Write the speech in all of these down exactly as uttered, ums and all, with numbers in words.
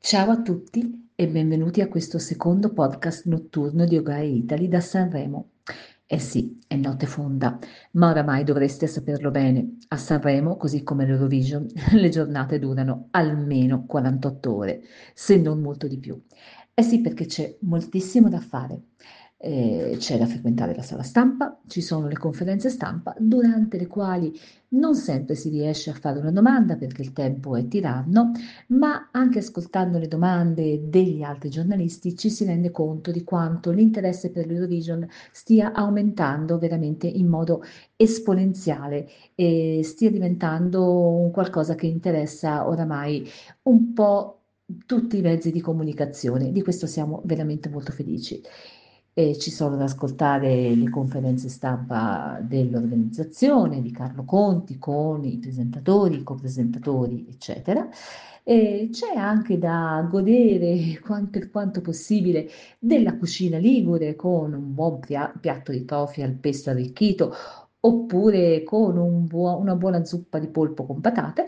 Ciao a tutti e benvenuti a questo secondo podcast notturno di Ogai Italy da Sanremo. Eh sì, è notte fonda, ma oramai dovreste saperlo bene. A Sanremo, così come l'Eurovision, le giornate durano almeno quarantotto ore, se non molto di più. Eh sì, perché c'è moltissimo da fare. Eh, c'è da frequentare la sala stampa, ci sono le conferenze stampa, durante le quali non sempre si riesce a fare una domanda perché il tempo è tiranno, ma anche ascoltando le domande degli altri giornalisti ci si rende conto di quanto l'interesse per l'Eurovision stia aumentando veramente in modo esponenziale e stia diventando un qualcosa che interessa oramai un po' tutti i mezzi di comunicazione. Di questo siamo veramente molto felici. E ci sono da ascoltare le conferenze stampa dell'organizzazione di Carlo Conti con i presentatori, i copresentatori, eccetera. E c'è anche da godere quan- per quanto possibile della cucina ligure con un buon pia- piatto di tofi al pesto arricchito oppure con un buo- una buona zuppa di polpo con patate.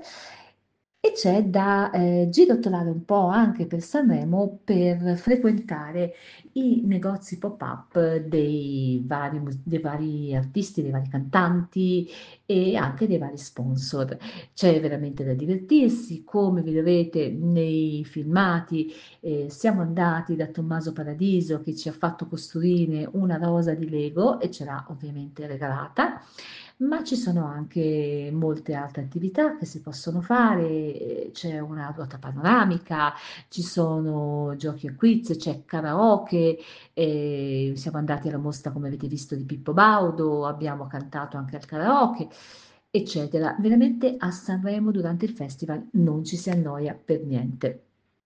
E c'è da eh, girottolare un po' anche per Sanremo per frequentare i negozi pop-up dei vari, mus- dei vari artisti, dei vari cantanti e anche dei vari sponsor. C'è veramente da divertirsi, come vedrete nei filmati. Eh, siamo andati da Tommaso Paradiso che ci ha fatto costruire una rosa di Lego e ce l'ha ovviamente regalata. Ma ci sono anche molte altre attività che si possono fare, eh, c'è una ruota panoramica, ci sono giochi a quiz, c'è karaoke, eh, siamo andati alla mostra, come avete visto, di Pippo Baudo, abbiamo cantato anche al karaoke, eccetera. Veramente a Sanremo durante il festival non ci si annoia per niente.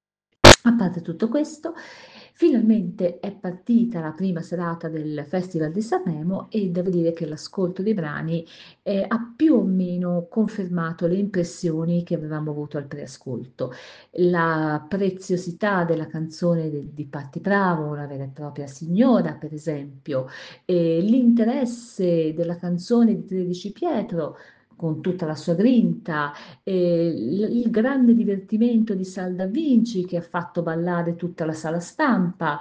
A parte tutto questo, finalmente è partita la prima serata del Festival di Sanremo e devo dire che l'ascolto dei brani eh, ha più o meno confermato le impressioni che avevamo avuto al preascolto. La preziosità della canzone de- di Patti Bravo, una vera e propria signora, per esempio, e l'interesse della canzone di Tredici Pietro con tutta la sua grinta, eh, il, il grande divertimento di Salda Vinci che ha fatto ballare tutta la sala stampa,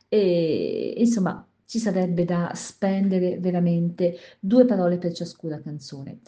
e insomma ci sarebbe da spendere veramente due parole per ciascuna canzone.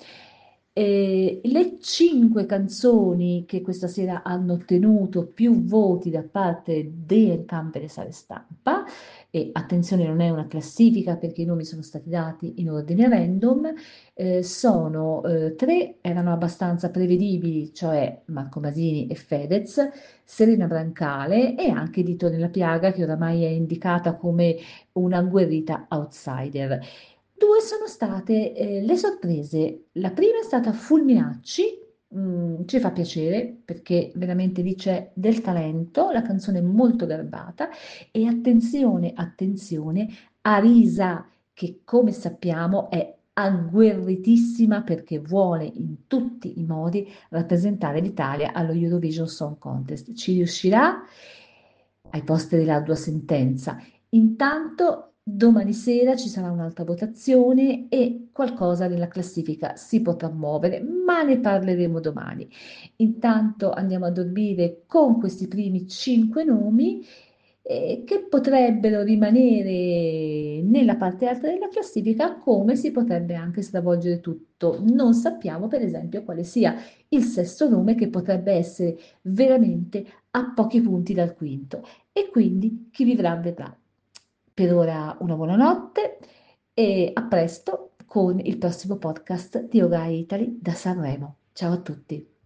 Eh, le cinque canzoni che questa sera hanno ottenuto più voti da parte di entrambe le sale stampa, e attenzione, non è una classifica perché i nomi sono stati dati in ordine random, eh, sono eh, tre, erano abbastanza prevedibili, cioè Marco Masini e Fedez, Serena Brancale e anche Dito nella Piaga, che oramai è indicata come una agguerrita outsider. Due sono state eh, le sorprese. La prima è stata Fulminacci, mm, ci fa piacere perché veramente lì c'è del talento, la canzone è molto garbata e attenzione, attenzione, Arisa che come sappiamo è agguerritissima perché vuole in tutti i modi rappresentare l'Italia allo Eurovision Song Contest. Ci riuscirà? Ai posti dell'ardua sentenza. Intanto domani sera ci sarà un'altra votazione e qualcosa nella classifica si potrà muovere, ma ne parleremo domani. Intanto andiamo a dormire con questi primi cinque nomi eh, che potrebbero rimanere nella parte alta della classifica, come si potrebbe anche stravolgere tutto. Non sappiamo, per esempio, quale sia il sesto nome che potrebbe essere veramente a pochi punti dal quinto. E quindi chi vivrà vedrà. Per ora una buona notte e a presto con il prossimo podcast di Yoga Italy da Sanremo. Ciao a tutti.